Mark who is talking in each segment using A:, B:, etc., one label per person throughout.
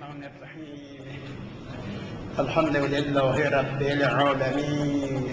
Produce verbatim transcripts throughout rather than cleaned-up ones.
A: الرحمن الرحيم الحمد لله رب العالمين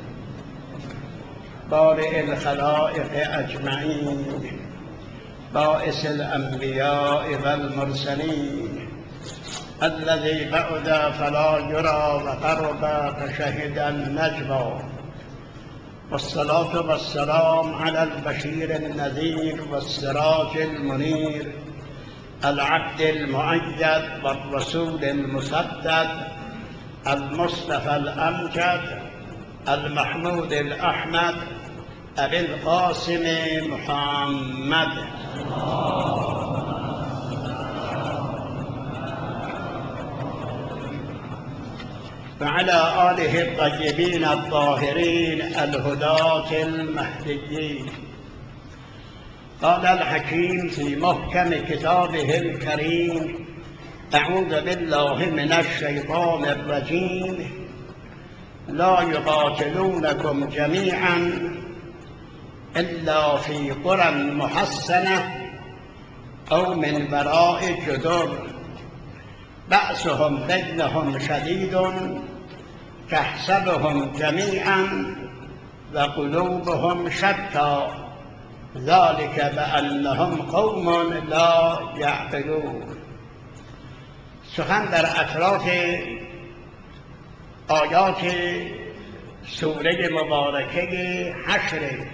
A: بارئ الخلائق أجمعين باعث الأنبياء والمرسلين الذي بعد فلا يرى وقرب فشهد النجوى والصلاة والسلام على البشير النذير والسراج المنير العبد المؤيد والرسول المسدد المصطفى الأمجد المحمود الأحمد أبي القاسم محمد وعلى آله الطيبين الطاهرين الهداة المهديين. قال الحكيم في محكم كتابه الكريم: أعوذ بالله من الشيطان الرجيم. لا يقاتلونكم جميعا إلا في قرى محصنة أو من وراء جدر بأسهم بينهم شديد تحسبهم جميعا وقلوبهم شتى ذلك بأنهم قوم لا يعقلون. سخن در اطراف آیات سوره مبارکه حشر.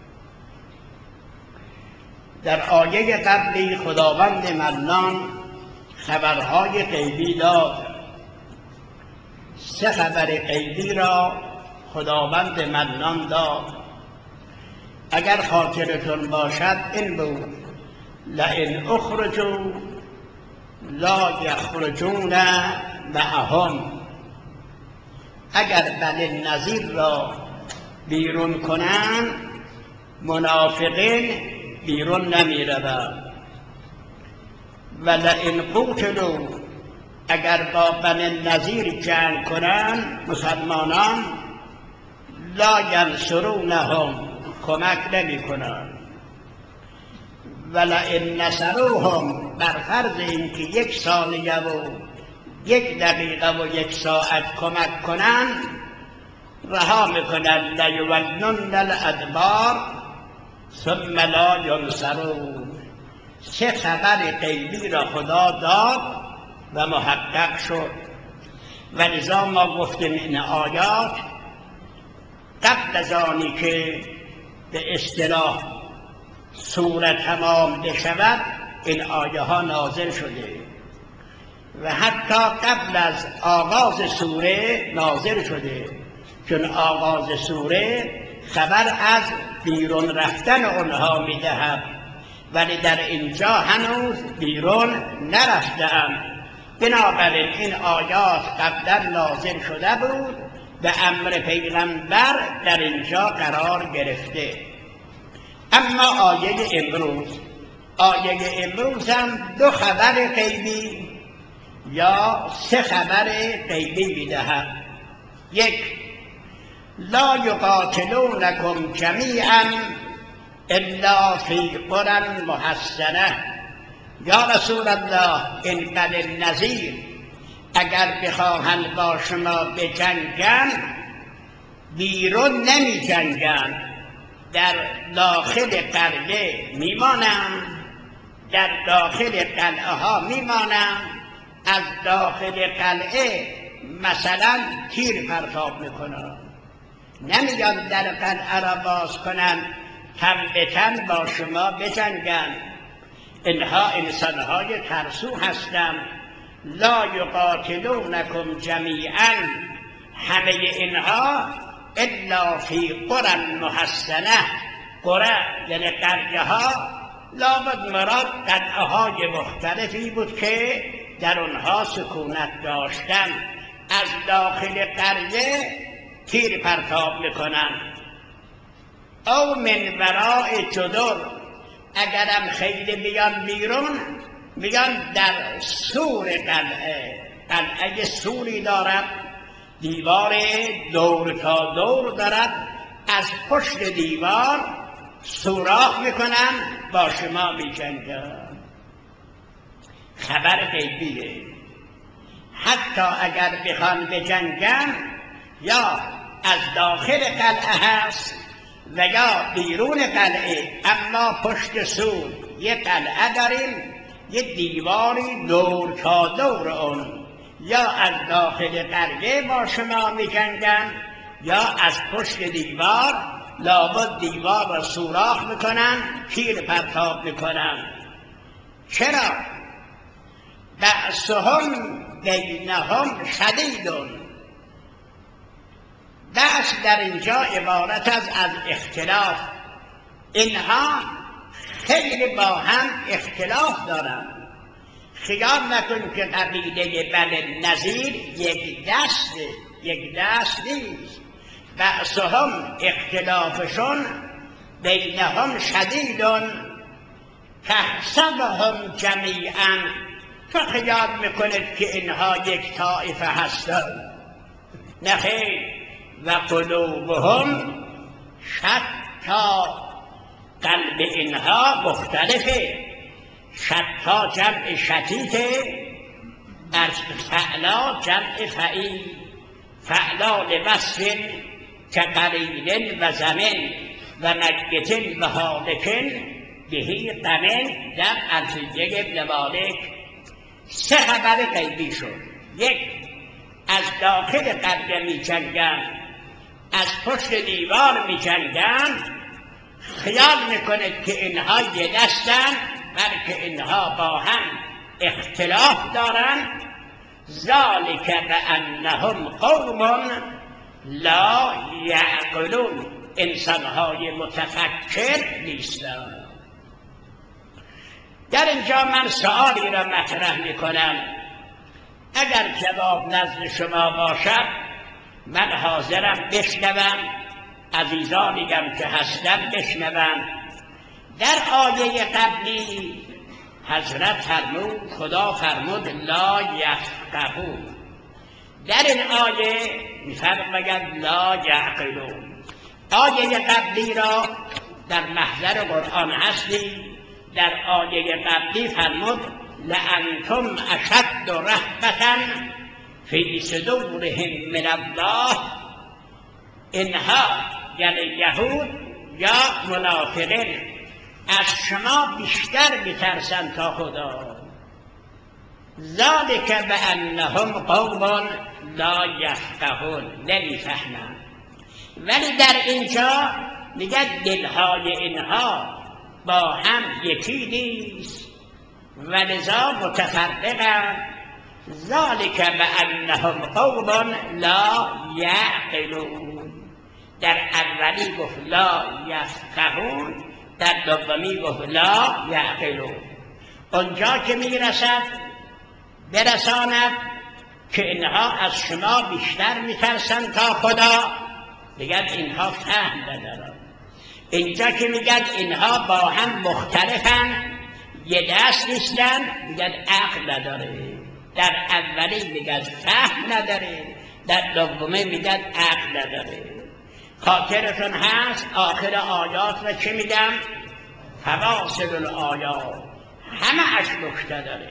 A: در آیه قبلی خداوند منان خبرهای غیبی داد. سه خبر غیبی را خداوند منان داد. اگر خاطرتون باشد این بود: لئن اخرجوا لا یخرجون معهم. اگر بنی نضیر را بیرون کنند منافقین بیرون نمی روند. و لئن قوتلوا، اگر با بنی نضیر جنگ کنند مسلمانان لا ینصرونهم، کمک نمی کنند. و لئن نصروهم، بر فرض اینکه یک ثانیه و یک دقیقه و یک ساعت کمک کنند رها میکنند. لیولن الادبار ثم لا ینصرون. سه خبر غیبی را خدا داد و محقق شد. و لذا ما گفتیم این آیات قبل از آنی که به اصطلاح سوره تمام بشود این آیه ها نازل شده و حتی قبل از آغاز سوره نازل شده، چون آغاز سوره خبر از بیرون رفتن آنها میدهد، ولی در اینجا هنوز بیرون نرفتند. بنابراین این آیات قبلا نازل شده بود به امر پیغمبر در اینجا قرار گرفته. اما آیه امروز آیه امروز هم دو خبر غیبی یا سه خبر غیبی میدهد. یک: لا یقاتلونکم جمیعا الا فی قرى محصنه. یا رسول الله، این بنی نضیر اگر بخواهند با شما بجنگند بیرون نمی جنگند، در داخل قریه میمانند، در داخل قلعه ها میمانند. از داخل قلعه مثلا تیر پرتاب میکنند، نمیان در قلعه را باز کنند تن به تن با شما بجنگند. اینها انسانهای ترسو هستند. لا یقاتلونکم جمیعا، همه اینها الا فی قرى محصنه. قرى یعنی قریه ها، لابد مراد قلعه های مختلفی بود که در آنها سکونت داشتن. از داخل قریه تیر پرتاب میکنند. او من وراء جدر، اگرم خیلی بیان بیرون بیان در سور قلعه. قلعه سوری دارد، دیوار دور تا دور دارد. از پشت دیوار سوراخ میکنن با شما میجنگن. خبر غیبیه. حتی اگر بخوان بجنگن یا از داخل قلعه هست و یا بیرون قلعه، اما پشت سور یه قلعه داریم، یه دیواری دور تا دور اون، یا از داخل قلعه با شما می جنگن یا از پشت دیوار، لابد دیوار را سوراخ میکنن، تیر پرتاب میکنن. چرا؟ بأسهم بینهم شدیدون. بأس در اینجا عبارت از از اختلاف. اینها خیلی با هم اختلاف دارند. خیال نکن که قبیله بنی نضیر یک دست یک دست نیست. بأسهم اختلافشون بینهم شدیدون تحسبهم جمیعا. تو خیال میکنید که اینها یک طایفه هستند؟ نخیر. و قلوبهم شتا. قلب اینها مختلفه. شتا جمع شتیته، در فعلا جمع فعیل. فعلا لوصف كقرین و زمن و مجتن و حالکن بهی قمن. در الفیه ابن مالک سه خبر غیبی شد. یک، از داخل قلعه می جنگن، از پشت دیوار می جنگن. خیال میکنه که اینها یه دستن، بلکه اینها با هم اختلاف دارن. ذالک بانهم قوم لا یعقلون. انسانهای متفکر نیستند. در اینجا من سؤالی را مطرح میکنم، اگر جواب نزد شما باشد من حاضرم بشنوم، عزیزانیم که هستن بشنوم. در آیه قبلی حضرت فرمود، خدا فرمود لا یفقهون. در این آیه میفرماید لا یعقلون. آیه قبلی را در محضر قرآن هستی. در آیه قبلی فرمود لأنتم اشد رهبة فی صدورهم من الله. اینها یعنی یهود یا منافقین از شما بیشتر میترسن تا خدا. ذالک بانهم قوم لا یفقهون. نمیفهمن. ولی در اینجا میگه دلهای اینها با هم یکی نیست و لذا متفرقن. ذالک بانهم قوم لا یعقلون. در اولی گفت لا یفقهون، در دومی گفت لا یعقلون. اونجا که میرسد برساند که اینها از شما بیشتر میترسن تا خدا، میگن اینها فهم ندارن. اینجا که میگن اینها با هم مختلفن، یه دست نیستن، میگن عقل نداره. در اولی میگن فهم نداره، در دومی میگن عقل نداره. خاطرتون هست آخر آیات و چه میگم؟ فواصل الآیات همه اش نکته داره.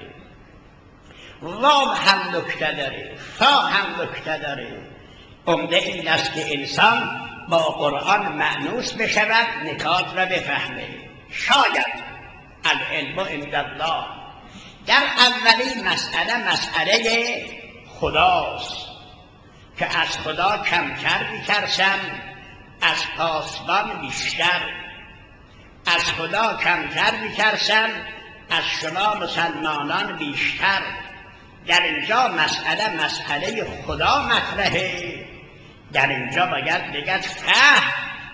A: واو هم نکته داره، فا هم نکته داره. عمده این است که انسان با قرآن مأنوس بشود، نکات را بفهمه. شاید العلم عند الله. در اولی مسئله مسئله خداست که از خدا کمتر میترسم، از پاسبان بیشتر. از خدا کمتر میترسم، از شما مسلمانان بیشتر. در اینجا مسئله مسئله خدا مطرحه. در اینجا باید بگد فهم.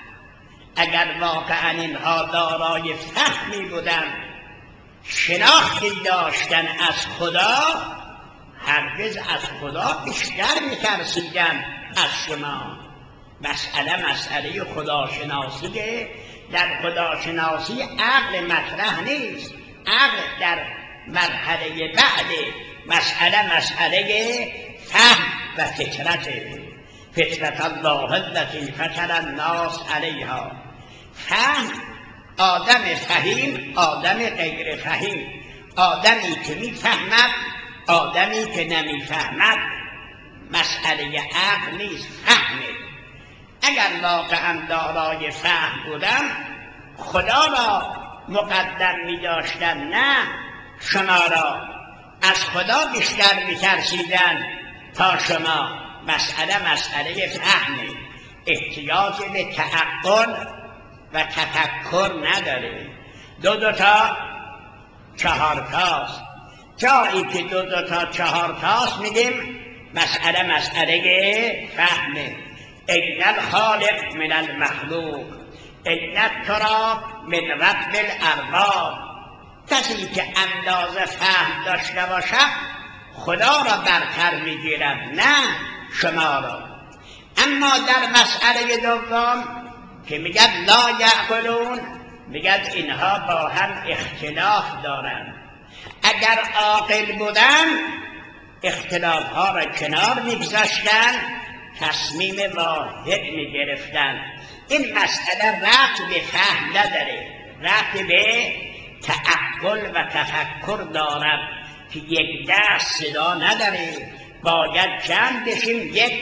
A: اگر واقعا اینها دارای فهمی بودن، شناختی داشتن از خدا، هرگز از خدا بیشتر میترسیدن از شما. مسئله مسئله خداشناسیه. در خداشناسی عقل مطرح نیست. عقل در مرحله بعد. مسئله مسئله فهم و فطرت. فطرت الله التي فطر الناس علیها. فهم، آدم فهیم، آدم غیر فهیم. آدمی که میفهمد آدمی که نمیفهمد مسئله عقل نیست، فهمه. اگر واقعا دارای فهم بودم خدا را مقدم می داشتن، نه شما را. از خدا بیشتر می ترسیدن تا شما. مسئله مسئله فهمه، احتیاج به تعقل و تفکر نداره. دو دو تا چهار تاست. جایی که دو دو تا چهار تاست میگیم مسئله مسئله فهمه. این الخالق من المخلوق، این التراب من رب الارباب. کسی که اندازه فهم داشته باشد خدا را برتر میگیرد، نه شما را. اما در مسئله دوم که میگد لا یعقلون، میگد اینها با هم اختلاف دارند. اگر عاقل بودن اختلاف ها را کنار میگذاشتن، تصمیم واحد میگرفتن. این مسئله ربط به فهم نداره، ربط به تعقل و تفکر دارد که یک دست صدا نداره. باید جمع بشیم، یک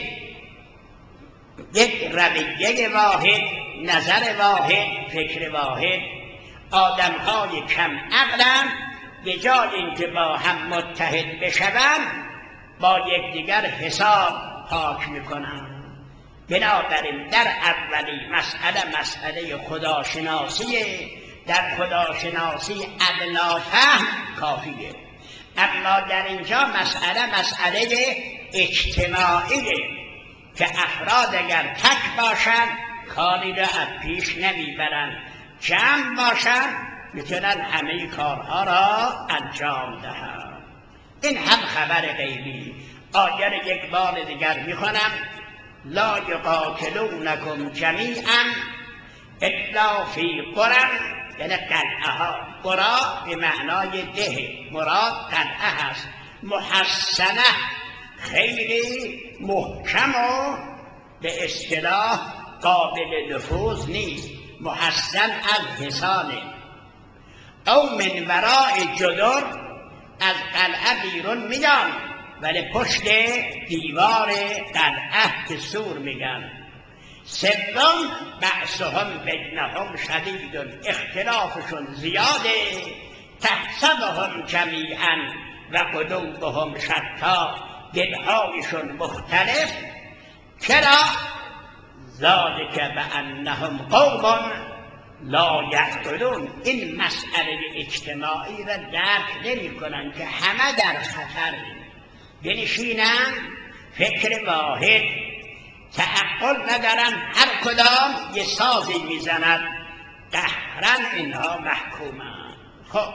A: یک رویه واحد، نظر واحد، فکر واحد. آدم های کم عقلن، به جای اینکه با هم متحد بشوند با یکدیگر حساب پاک میکنن. بنابراین در اولی مسئله مسئله خداشناسیه. در خداشناسی ادنا فهم کافیه. اما در اینجا مسئله مسئله اجتماعیه که افراد اگر تک باشن کاری را از پیش نمیبرن، جمع باشن میتونن همه کارها را انجام دهند. این هم خبر غیبی. آیه یک بار دیگر میخونم: لا یقاتلونکم جمیعا الا فی قرى، یعنی قلعه ها. قرى به معنای ده، مراد قلعه هست. محصنه، خیلی محکم و به اصطلاح قابل نفوذ نیست. محسن از حصانه. او من وراء جدر، از قلعه بیرون میان ولی پشت دیوار قلعه که سور میگن. سوم بأسهم بینهم شدید، اختلافشون زیاده. تحسبهم جمیعا و قلوبهم شتا، دلهایشون مختلف. چرا؟ ذلک بأنهم قوم لا یعقلون. این مسئله اجتماعی را درک نمی کنن که همه در خطر بنشینن، فکر واحد، تعقل ندارن، هر کدام یه سازی میزند، قهرن اینها محکومن. خب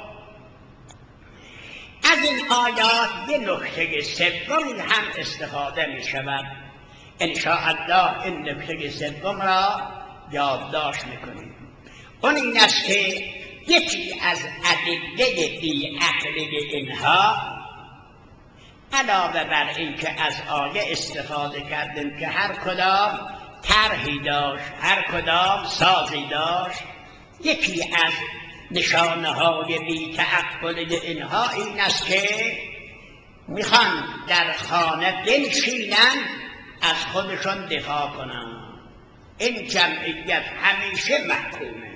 A: از این آیات یه نکته سومی هم استفاده می شود. انشاءالله این نکته سوم را یادداشت میکنیم. اون این است که یکی از ادله بی عقلی اینها، علاوه بر این که از آیه استفاده کردیم که هر کدام طرحی داشت، هر کدام سازی داشت، یکی از نشانه های بی تعقل اینها این است که میخوان در خانه بنشینن، از خودشون دفاع کنن. این جمعیت همیشه محکومه.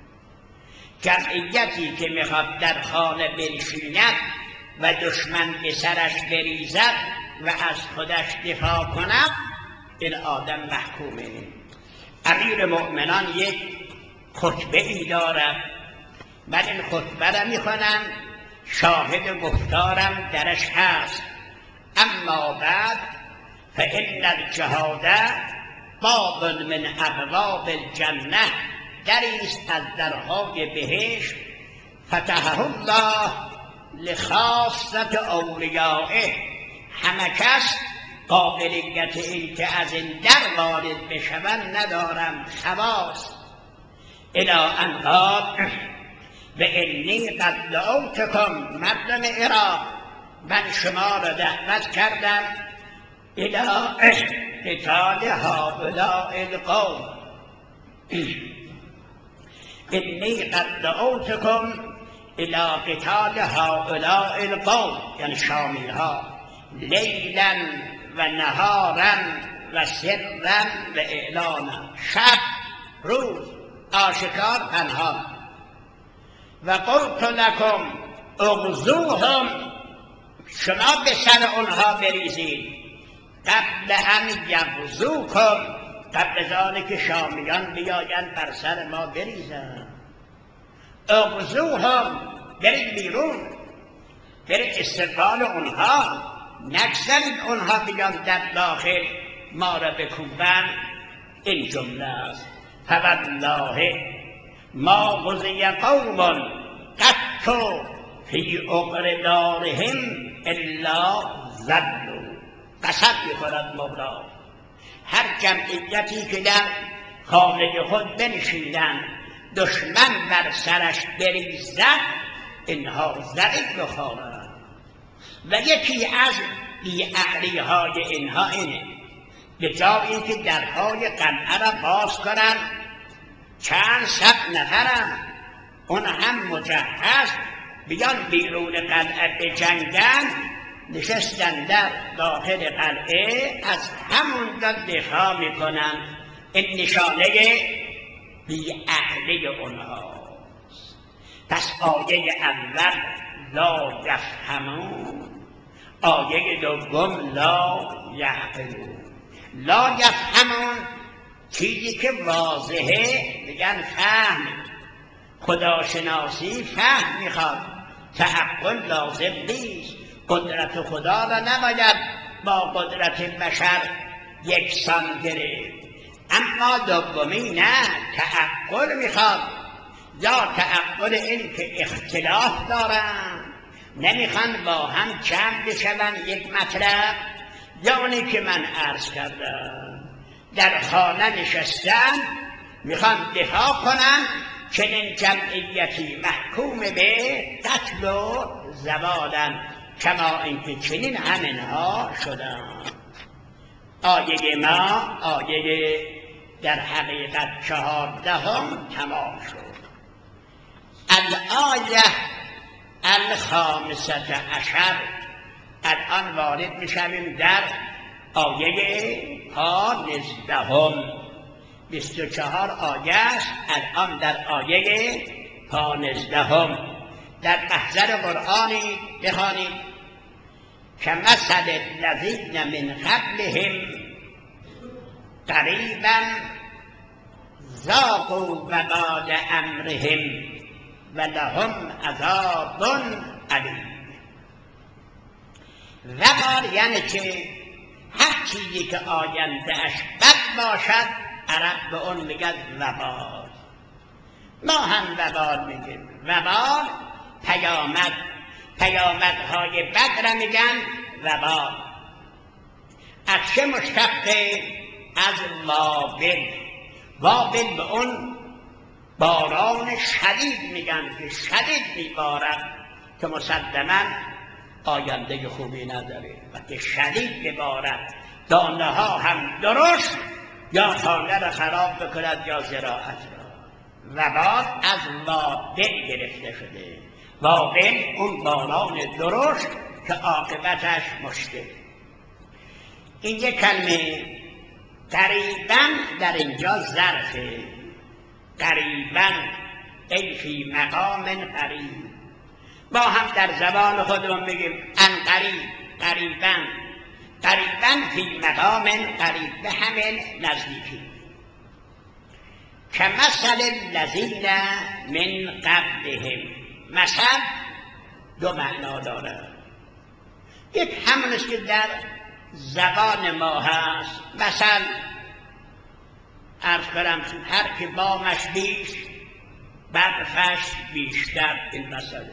A: جمعیتی که میخواد در خانه بنشیند و دشمن به سرش بریزد و از خودش دفاع کند، این آدم محکومه. امیر مؤمنان یک خطبه ای دارد، من این خطبه را میخونم، شاهد گفتارم درش هست. اما بعد فإن الجهاد باب من ابواب الجنه، دریست از درهای بهشت. فتحه الله لخاصة اولیائه، همه کس قابلیت این که از این در وارد بشوند ندارم، خواص. الی ان قال و انی قد دعوتکم، مردم عراق من شما را دعوت کردم الی قتال هؤلاء القوم. انی قد دعوتکم الی قتال هؤلاء القوم، یعنی شامی ها، لیلا و نهارا و سرا و اعلانا، شب روز، آشکار پنهان. و قلت لکم اغزوهم، شما به سر اونها بریزید، قبل ان یغزوکم، قبل ذلك که شامیان بیایند بر سر ما بریزند. اغزوهم، برید بیرون، برید استقبال اونها، نگذارید اونها بیان در داخل ما را بکوبند. این جمله است. فوالله ما غزی قوم قط فی عقر دارهم الا ذلوا، قسم می‌خورد مولا، هر جمعیتی که در خانه خود بنشینند دشمن بر سرش بریزد، اینها ذلیل بخوانند. و یکی از بی‌عقلی های اینها اینه، به جایی که درهای قلعه را باز کنند، چند صد نفرم اون هم مجهز بیان بیرون قلعه بجنگن، نشستن در داخل قلعه از همونجا دفاع میکنن. این نشانه بی‌عقلی اونهاست. پس آیه اول لا یفهمون، آیه دوم لا یعقلون. لا یفهمون چیزی که واضحه میگن فهم، خداشناسی فهم میخواد، تعقل لازم نیست. قدرت خدا را نباید با قدرت بشر یکسان گرفت. اما دومی نه، تعقل میخواد، یا تعقل این که اختلاف دارن، نمیخوان با هم جمع بشون یک مطلب. یعنی که من عرض کردم در خانه نشستن میخوان دفاع کنن، چنین جمعیتی محکوم به قتل و زوالن، کما اینکه چنین همینها شدن. آیه ما آیه در حقیقت چهاردهم تمام شد. الآیه الخامسة عشر، الان وارد میشویم در آیه پانزدهم. بیست و چهار آیه است، الان در آیه پانزدهم. در محضر قرآنی بخوانید کمثل الذین من قبلهم قریبا ذاقوا وبال امرهم ولهم عذاب علیم. وبال یعنی که هر چیزی که آینده‌اش بد باشد عرب به اون میگن وبال. ما هم وبال میگیم. وبال پیامد، پیامدهای بد را میگن وبال. از چه مشتقه؟ از وابل. وابل به اون باران شدید میگن که شدید میبارد، که مسلماً آینده خوبی نداره. وقتی شدید ببارد دانه ها هم درشت، یا خانه را خراب بکند یا زراعت را. وبال از وابل گرفته شده. وابل اون باران درشت که عاقبتش مشکل. این یک کلمه قریباً در اینجا ظرفه. قریباً ای فی مقام قریب. با هم در زبان خودمون میگیم ان قریب، قریباً، قریباً فی مقام قریب، به همین نزدیکی. کمثل الذین من قبلهم، مثل دو معنا داره. یک همون است که در زبان ما هست، مثل عرض کنم هر که بامش بیش برفش بیشتر، این مثله.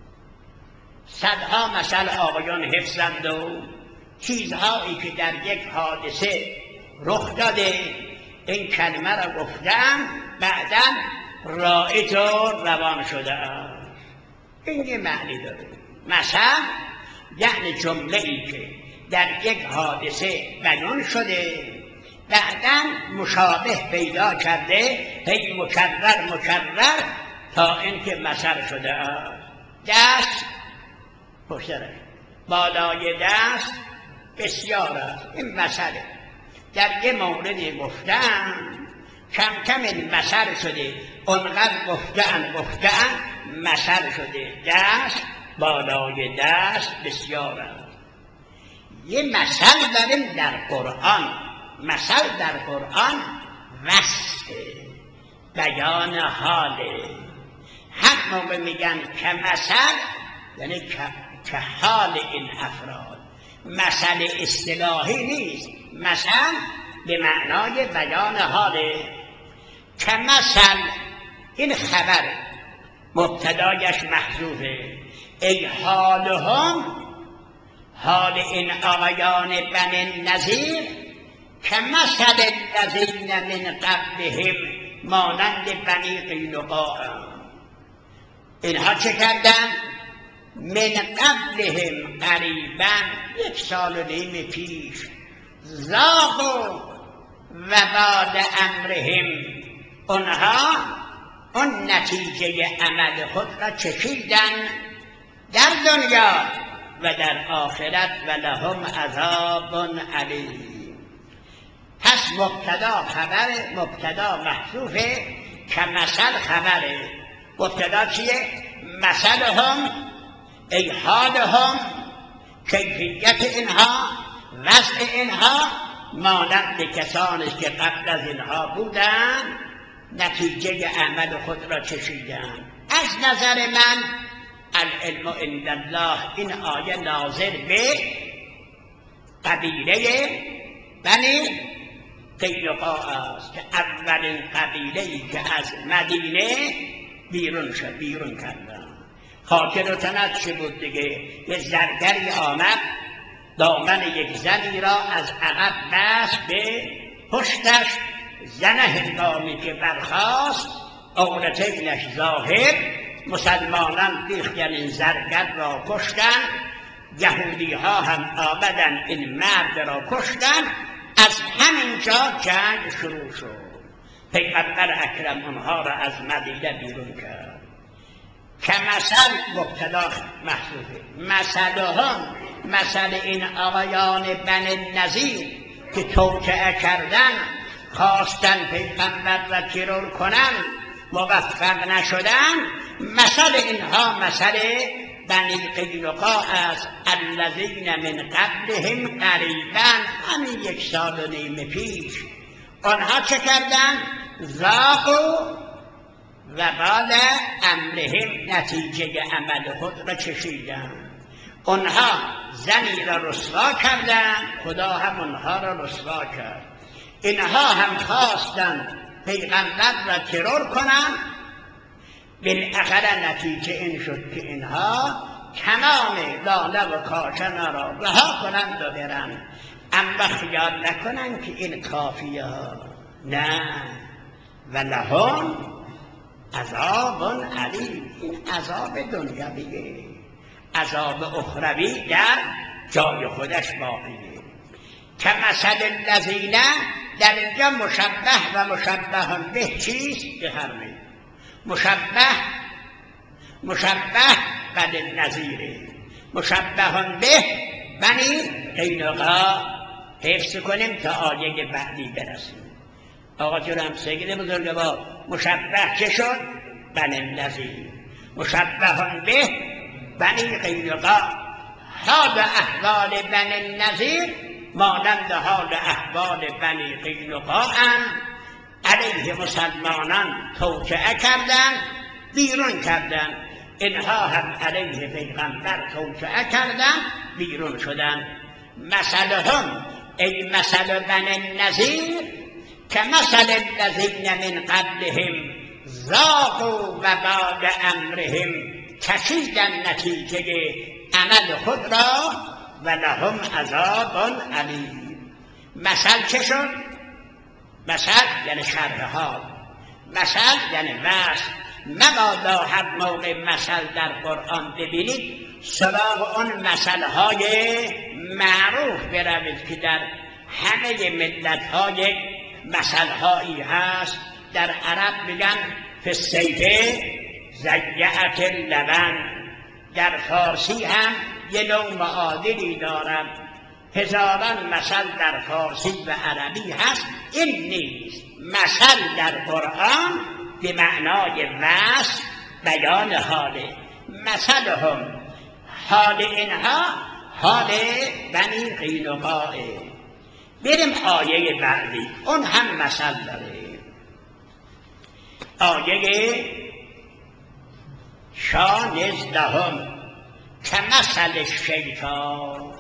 A: صدها مثل آقایان حفظند و چیزهایی که در یک حادثه رخ داده این کلمه را گفتن، بعداً رایج و روان شده است. این یه معنی داره. مثلا یعنی جمله ای که در یک حادثه بیان شده، بعداً مشابه پیدا کرده، هی مکرر مکرر تا اینکه مثل شده است. دست پشتره، بالای دست بسیار است. این مسئله در یه موردی گفتن، کم کم این مسئله شده، اونقدر گفتن گفتن مسئله شده. دست بالای دست بسیار است. یه مثل داریم در قرآن، مثل در قرآن وصف بیان حاله. هر موقع میگن که مثل یعنی که حال این افراد، مثل اصطلاحی نیست، مثل به معنای بیان حاله. که مثل این خبر مبتدایش محذوفه، ای حالهم، حال این آقایان بنی نذیر، که مثل الذین من قبلهم، مانند بنی قینقاع. اینها چه کردن؟ من قبلهم، قریبا یک سال و نیم پیش، ذاقوا وبال امرهم، اونها اون نتیجه عمل خود را چشیدن در دنیا و در آخرت، و لهم عذاب علیم. پس مبتدا خبر، مبتدا محذوفه، که مثل خبره. مبتدا چیه؟ مثلهم، ای حالهم، کیفیت اینها، وضع اینها مانند کسانی که قبل از اینها بودند، نتیجه عمل خود را چشیدند. از نظر من العلم عند الله، این آیه ناظر به قبیله بنی قینقاع است که اولین قبیله‌ای که از مدینه بیرون شد، بیرون کردن. خاطرتان چه بود دیگه؟ یه زرگری آمد، دامن یک زنی را از عقب بست به پشتش. زن هنگامی که برخاست، عورتینش ظاهر، مسلمانان بیختن این زرگر را کشتن، یهودی ها هم آمدن این مرد را کشتن. از همینجا جنگ شروع شد. پیغمبر اکرم اونها را از مدینه بیرون کرد. که مثل مبتدا محذوفه، مثلهم، مثل این آقایان بنی نذیر که توطئه کردن، خواستن پیغمبر را ترور کنن، موفق نشدن. مثل اینها مثل بنی قینقاع است، الذین من قبلهم قریبا، همین یک سال و نیم پیش. آنها چه کردن؟ ذاقوا وبال امرهم، نتیجه عمل خود را چشیدن. آنها زنی را رسوا کردند، خدا هم آنها را رسوا کرد. اینها هم خواستند پیغمبر را ترور کنند. بالاخره نتیجه این شد که اینها تمام لاله و کاشانه را رها کنند و برند. اما خیال نکنند که این کافیه ها، نه، و لهم عذاب علیم. این عذاب دنیویه، عذاب اخروی در جای خودش باقیه. که مثل الذین، در اینجا مشبه و مشبه به چیست؟ به همه. مشبه مشبه بنی نذیره، مشبه به بنی قینقاع. حفظ کنیم تا آیه بعدی برسیم. آقا جونم سید بزرگوار، مشبه چه شد؟ بنی نذیر. مشبه به بنی قینقاع. حال احوال بنی نذیر مانند حال احوال بنی قینقاع هم علیه مسلمانان توطئه کردند، بیرون کردند. اینها هم علیه پیغمبر توطئه کردند، بیرون شدند. مثلهم، ای مثل بنی نذیر، که مثل الذین من قبلهم ذاقوا وبال امرهم، چشیدن نتیجه عمل خود را، و لهم عذاب علیم. مثل چه شد؟ مثل یعنی شرح حال، مثل یعنی وصف. مبادا هر موقع مثل در قرآن ببینید سراغ اون مثلهای معروف بروید که در همه ملت‌های مثلهایی هست. در عرب میگن فی السیف ضیعت اللبن، در فارسی هم یه نوع معادلی دارد. هزاران مثل در فارسی و عربی هست، این نیست. مثل در قرآن به معنای وصف، بیان حاله. مثلهم، حال اینها حال بنی قینقاعه. بریم آیه بعدی، اون هم مثل داره. آیه شانزدهم کمثل الشیطان.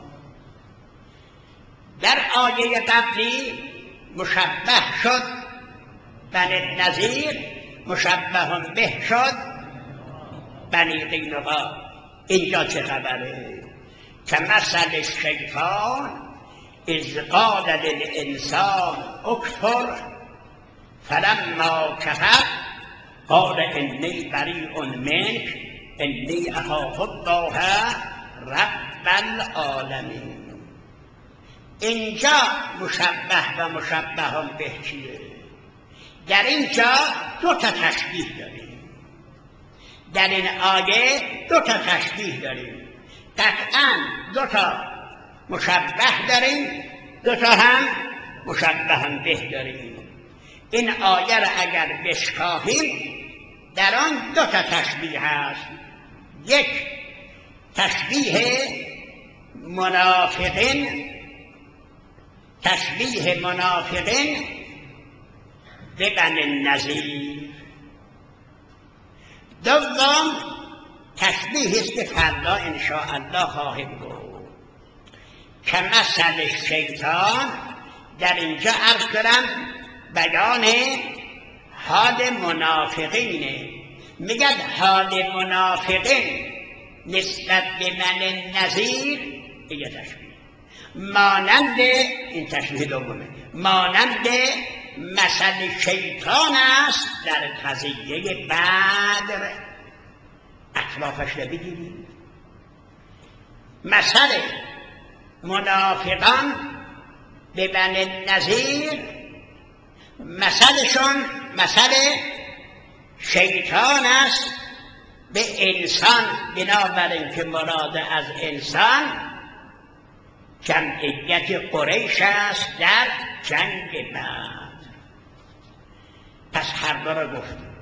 A: در آیه قبلی مشبه شد بنی النضیر، مشبه به شد بنی قینقاع. اینجا چه خبره؟ کمثل الشیطان اذ قال للانسان اکفر فلما کفر قال انی بریء منک انی اخاف الله رب العالمین. اینجا مشبه و مشبه به چیه؟ در اینجا دو تا تشبیه داریم. در این آیه دو تا تشبیه داریم. قطعا دو تا مشبه داریم، دو تا هم مشبه به داریم. این آیه را اگر بشکافیم در آن دو تا تشبیه هست. یک تشبیه منافقین، تشبیه منافقین به بنی النضیر. دوم تشبیه است که فردا انشاءالله خواهیم گفت. کمثل الشیطان در اینجا عرض کنم بیان حال منافقینه. میگن حال منافقین نسبت به بنی النضیر یه تشبیه مانند، این تشبیه دومه، مانند مثل شیطان است در قضیه بدر. اطرافش رو بگیرید. مثل منافقان به بنی النضیر مثلشون مثل شیطان است به انسان، بنابراین که مراد از انسان جمعیت قریش است در جنگ بدر. پس هر دو را گفتیم.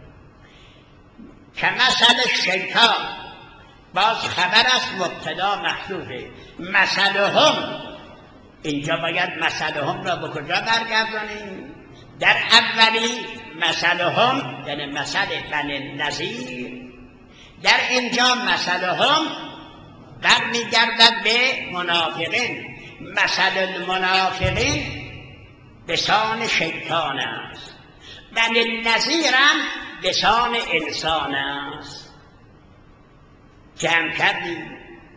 A: کمثل شیطان باز خبر است، مبتدا محذوفه. مثلهم، اینجا باید مثلهم را به کجا برگردانیم؟ در اولی مثلهم یعنی مثل بنی النضیر، در اینجا مثلهم برمیگردد به منافقین. مثل المنافقین بسان شیطان است، بنی النضیر هم بسان انسان است. جمع کردیم.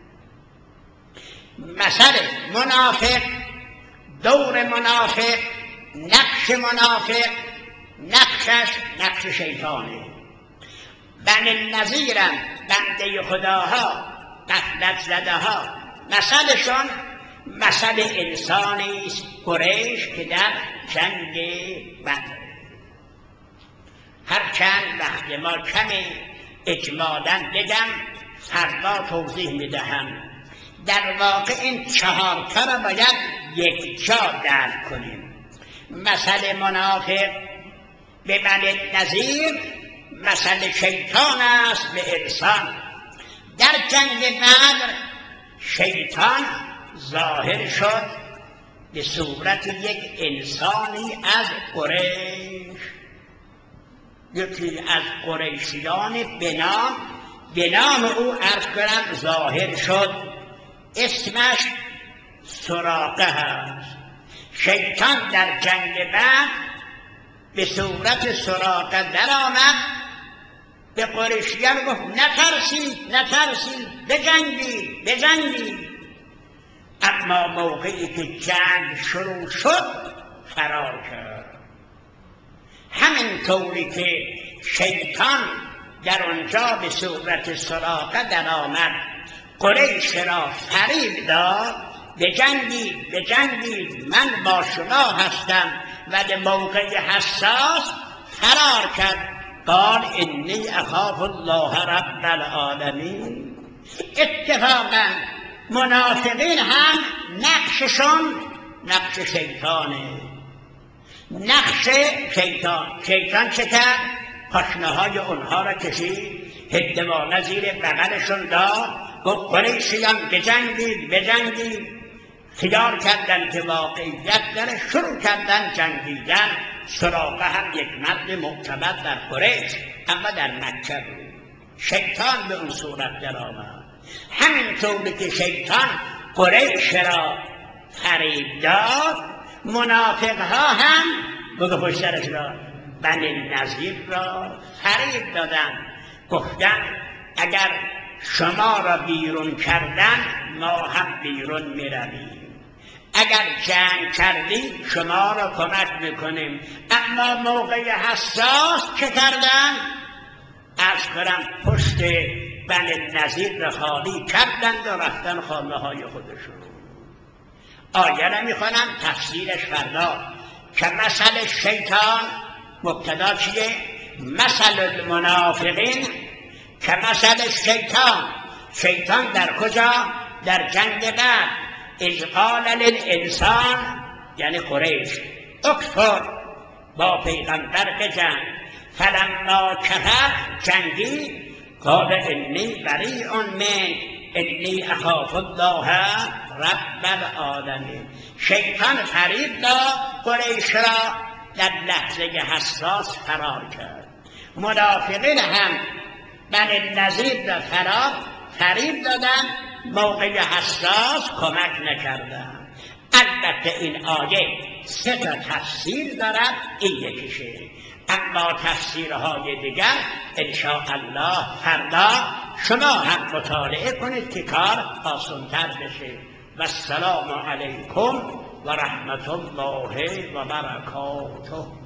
A: مثل منافق، دور منافق، نقش منافق، نقشش نقش شیطانه. بنی النضیر هم بنده خداها، غفلت زده ها، مثلشون مثل انسانی است قریش که در جنگ بدر. هرچند وقت ما کمی اجمالاً بگم، فردا توضیح میدهم. در واقع این چهار تا را باید یک جا درک کنیم. مثل منافق به بنی النضیر مثل شیطان است به انسان. در جنگ بدر شیطان ظاهر شد به صورت یک انسانی از قریش، یکی از قریشیان به نام به نام او عرض کنم ظاهر شد. اسمش سراقه هست. شیطان در جنگ بعد به صورت سراقه در آمد، به قریشیان گفت نترسید نترسید بجنگید بجنگید. اما موقعی که جنگ شروع شد فرار کرد. همین طوری که شیطان در آنجا به صورت سراقه در آمد، قریش را فریب داد بجنگید بجنگید، من با شما هستم، و در موقع حساس فرار کرد. قال انی اخاف الله رب العالمین. اتفاقا منافقین هم نقششون نقش شیطانه، نقش شیطان. شیطان چه کرد؟ پاشنه های اونها را کشید، هدوانه زیر بغلشون داد، گفت قریشیان بجنگید بجنگید. خیال کردن که واقعیت داره، شروع کردن جنگیدن. سراقه هم یک مرد معتبر در قریش اما در مکه بود. شیطان به اون صورت در آمد. همینطوری که شیطان قریش را فریب داد، منافقها هم بگو پشترش را بنی نضیر را فریب دادن. گفتن اگر شما را بیرون کردن ما هم بیرون می رویم، اگر جنگ کردی شما را کمک میکنیم. اما موقع حساس چه کردن؟ از کنم پشت بنی نضیر را خالی کردند و رفتن خانه های خودشون. آیه را میخوانم، تفسیرش فردا. که مثل شیطان، مبتدا چیه؟ مثل المنافقین که مثل شیطان. شیطان در کجا؟ در جنگ بعد. اذ قال للانسان یعنی قریش اکفر، با پیغمبر بجنگ. فلما کفر جنگی، قال انی بریء منک انی اخاف الله رب العالمین. شیطان فریب داد قریش را، در لحظه حساس فرار کرد. منافقین هم بنی نضیر را فرار فریب دادن، موقع حساس کمک نکردن. البته این آیه سه تا تفسیر دارد، این یکیشه. اما تفسیرهای دیگر انشاءالله فردا شما هم مطالعه کنید که کار آسان‌تر بشه. و السلام علیکم و رحمت الله و برکاته.